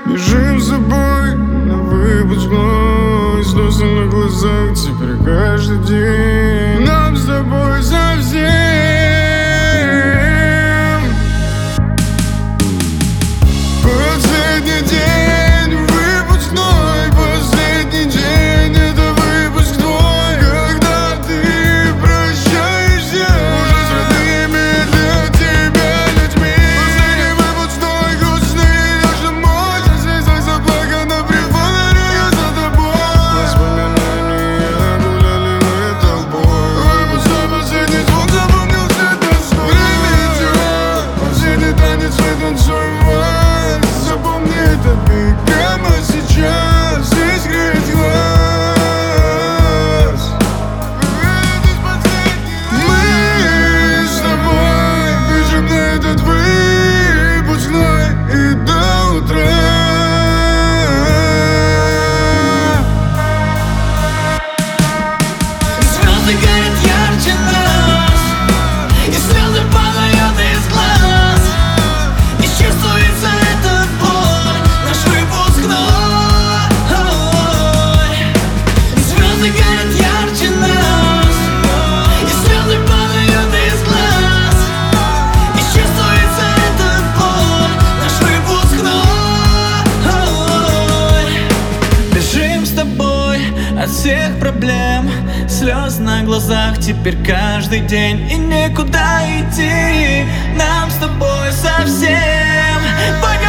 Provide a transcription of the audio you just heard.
Бежим с тобой на выпускной, слезы на глазах теперь каждый день. Нам с тобой совсем. Последний день выпускной, последний день это выпуск твой. Когда ты прощаешься уже с родными для тебя людьми. Последний выпускной, грустный наш домой. За слезах заплакано при фонаре за тобой. Воспоминания гуляли над толпой. Выпускной, последний звук запомнился тоской. Время идет, последний танец мы танцуем. Запомни этот миг прямо сейчас, здесь греет глаз. Мы с тобой бежим на этот выпускной и до утра. Звезды горят ярче нас, и слезы падают из глаз. И чувствуется этот боль, наш выпускной. Звезды горят ярче нас, и слезы падают из глаз. И чувствуется этот боль, наш выпускной. Бежим с тобой от всех проблем, слез на глазах теперь каждый день. И некуда идти нам с тобой совсем.